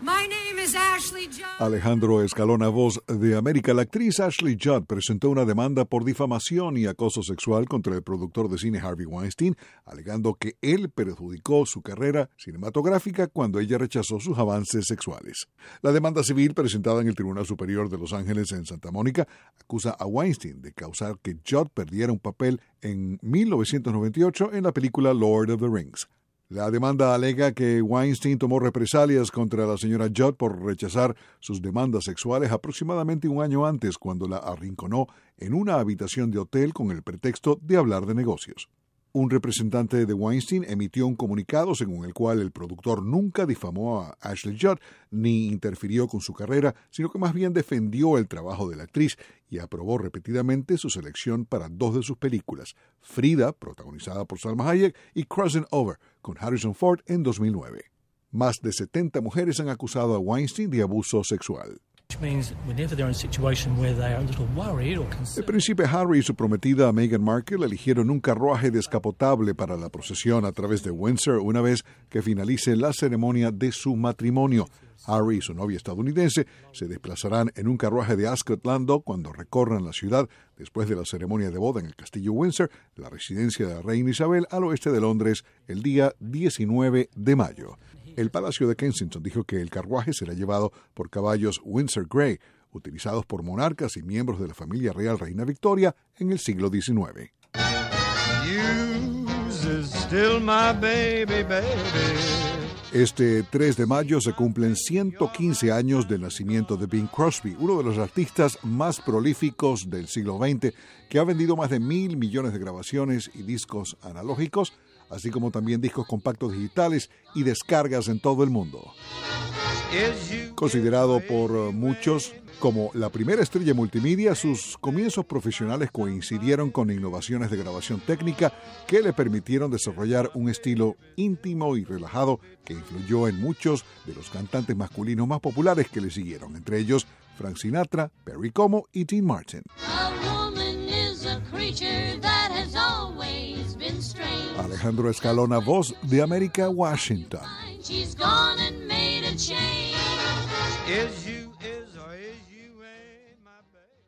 My name is Ashley Judd. Alejandro Escalona, voz de América. La actriz Ashley Judd presentó una demanda por difamación y acoso sexual contra el productor de cine Harvey Weinstein, alegando que él perjudicó su carrera cinematográfica cuando ella rechazó sus avances sexuales. La demanda civil presentada en el Tribunal Superior de Los Ángeles en Santa Mónica acusa a Weinstein de causar que Judd perdiera un papel en 1998 en la película Lord of the Rings. La demanda alega que Weinstein tomó represalias contra la señora Judd por rechazar sus demandas sexuales aproximadamente un año antes, cuando la arrinconó en una habitación de hotel con el pretexto de hablar de negocios. Un representante de Weinstein emitió un comunicado según el cual el productor nunca difamó a Ashley Judd ni interfirió con su carrera, sino que más bien defendió el trabajo de la actriz y aprobó repetidamente su selección para 2 de sus películas, Frida, protagonizada por Salma Hayek, y Crossing Over, con Harrison Ford en 2009. Más de 70 mujeres han acusado a Weinstein de abuso sexual. El príncipe Harry y su prometida Meghan Markle eligieron un carruaje descapotable para la procesión a través de Windsor una vez que finalice la ceremonia de su matrimonio. Harry y su novia estadounidense se desplazarán en un carruaje de Ascot Landau cuando recorran la ciudad después de la ceremonia de boda en el castillo Windsor, la residencia de la reina Isabel al oeste de Londres, el día 19 de mayo. El Palacio de Kensington dijo que el carruaje será llevado por caballos Windsor Grey, utilizados por monarcas y miembros de la familia real Reina Victoria en el siglo XIX. Este 3 de mayo se cumplen 115 años del nacimiento de Bing Crosby, uno de los artistas más prolíficos del siglo XX, que ha vendido más de 1.000 millones de grabaciones y discos analógicos, así como también discos compactos digitales y descargas en todo el mundo. Considerado por muchos como la primera estrella multimedia, sus comienzos profesionales coincidieron con innovaciones de grabación técnica que le permitieron desarrollar un estilo íntimo y relajado que influyó en muchos de los cantantes masculinos más populares que le siguieron, entre ellos Frank Sinatra, Perry Como y Dean Martin. Alejandro Escalona, voz de América, Washington.